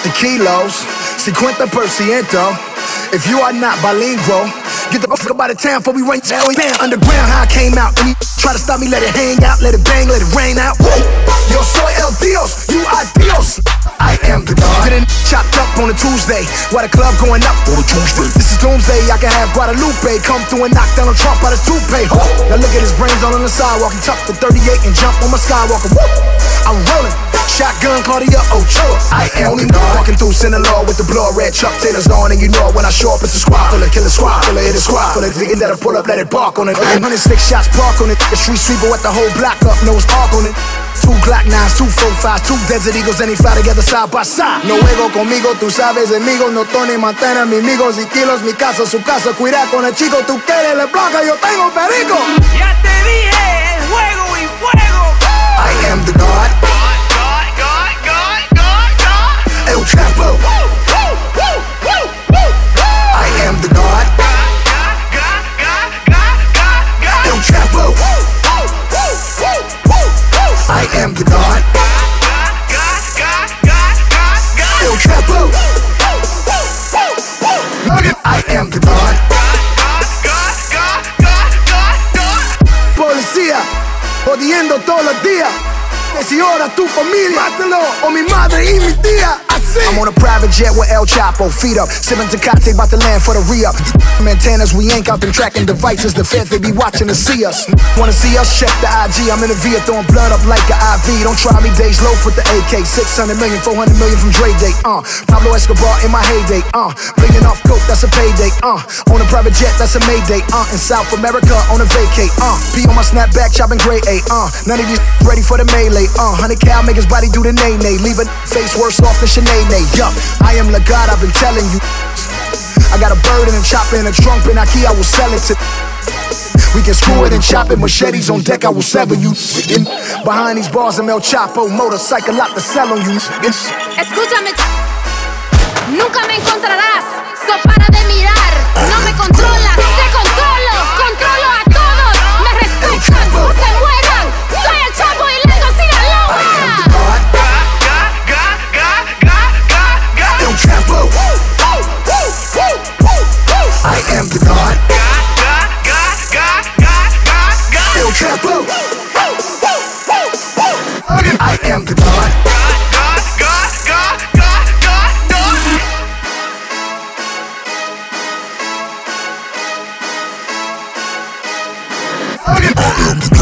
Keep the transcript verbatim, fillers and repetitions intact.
the kilos, cincuenta por ciento. If you are not bilingual, get the fuck up out of town before we run down. Underground, how I came out. When you try to stop me, let it hang out, let it bang, let it rain out. Yo soy el Dios, you are Dios. I am the God. Getting chopped up on a Tuesday, while the club going up on a Tuesday. This is doomsday, I can have Guadalupe come through and knock down a Trump out his toupee. Now look at his brains all on the sidewalk. He tucked the thirty-eight and jump on my skywalker. Woo! I'm rolling, shotgun Claudia Ochoa. I am the God. Walking through Sinaloa with the blood red Chuck Taylors on, and you know when I show up, it's a squad full of killer squad full of hit a squad full of niggas that'll pull up, let it bark on it. one hundred six shots park on it. The street sweeper with the whole block up, nose arc on it. Two Glock nines, two four fives, two Desert Eagles, and they fly together side by side. No juego conmigo, tú sabes, amigos, no Tony Montana, mis amigos y kilos, mi casa, su casa, cuida con el chico, tú quieres la placa, yo tengo perico. Ya te dije, el juego y fuego. I am the God. God, God, God, God, God, God. El Chapo. Woo, woo, woo, woo, woo. I am the God. God, God, God, God, God, God, God. El Chapo. Woo, woo, woo, woo, woo, woo. I am the God. God, God, God, God, God, God, God. El Chapo. Woo, woo, woo, woo. I am the God. God, God, God, God, God, God, God. Policía, jodiendo todos los días. Que si ora tu familia, mátalo, o mi madre y mi tía. I'm on a private jet with El Chapo, feet up, sipping Tecate, bout to land for the re-up. Antennas, we ain't out them tracking devices. The feds, they be watching to see us. Wanna see us? Check the I G. I'm in the V throwing blood up like an I V. Don't try me, days low with the A K. six hundred million, four hundred million from Dre Day. Uh, Pablo Escobar in my heyday. Uh, bringing off coke, that's a payday. Uh, on a private jet, that's a Mayday. Uh, in South America, on a vacate. Uh, P on my snapback, chopping grade A. Uh, none of these ready for the melee. Uh, hundred cal make his body do the nay-nay. Leave a face worse off than Sinead. Yup, I am the God, I've been telling you. I got a bird and a chopper and a trunk in IKEA, I will sell it to. We can screw it and chop it, machetes on deck, I will sever you. In, behind these bars, I'm El Chapo, motorcycle lot to sell on you. It's, Escúchame, nunca me encontrarás, so para de mirar. No me controlas, te controlo, controlo a todos. Me respetan, o se mueran. Soy el Chapo y Lengo Sinaloa. I am the God. God, God, God, God, God, God, God. El Chapo. Woo, woo, woo, woo, woo, woo. I am the God. God, God, God, God, God, God, God. El Chapo. Woo, woo, woo, woo, woo. I am the God. God, God, God, God, God, God, God. I am the God.